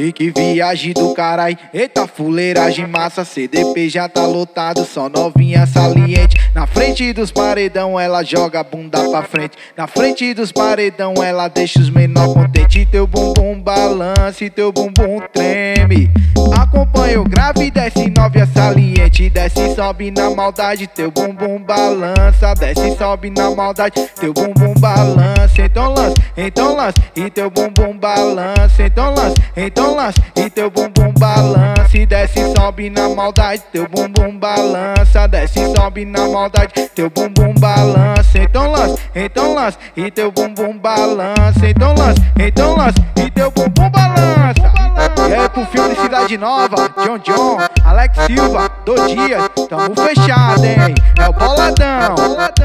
E que viagem do carai, eita fuleiragem massa. CDP já tá lotado, só novinha saliente. Na frente dos paredão ela joga a bunda pra frente. Na frente dos paredão ela deixa os menor contente. Teu bumbum balança e teu bumbum treme. Acompanha o grave, desce novinha saliente. Desce e sobe na maldade, teu bumbum balança. Desce e sobe na maldade, teu bumbum balança. Então lança, e teu bumbum balança. Então lança, e teu bumbum balança. E desce e sobe na maldade, teu bumbum balança. Desce e sobe na maldade, teu bumbum balança. Então lança, e teu bumbum balança. Então lança, e teu bumbum balança. E aí pro filme Cidade Nova, John, Alex Silva, Dias, tamo fechado, hein? É o boladão.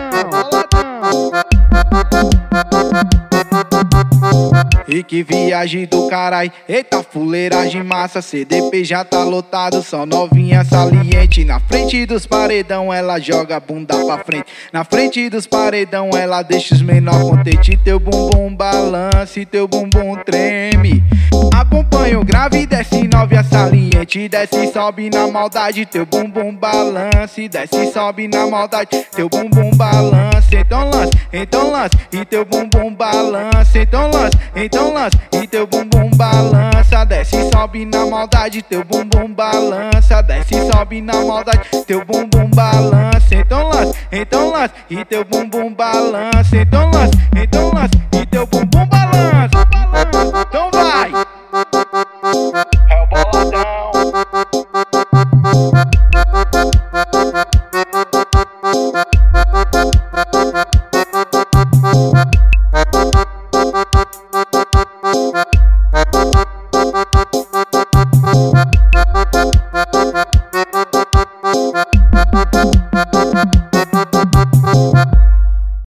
E que viagem do carai, eita fuleiragem massa. CDP já tá lotado, só novinha saliente. Na frente dos paredão ela joga a bunda pra frente. Na frente dos paredão ela deixa os menor contente. Teu bumbum balança e teu bumbum treme. Acompanha o grave, desce novinha saliente. Desce e sobe na maldade, teu bumbum balança. E desce e sobe na maldade, teu bumbum balança. Então lança, e teu bumbum balança. Então lança, e teu bumbum balança. Desce e sobe na maldade, teu bumbum balança. Desce e sobe na maldade, teu bumbum balança. Então lança, e teu bumbum balança. Então lança, e teu bumbum balança.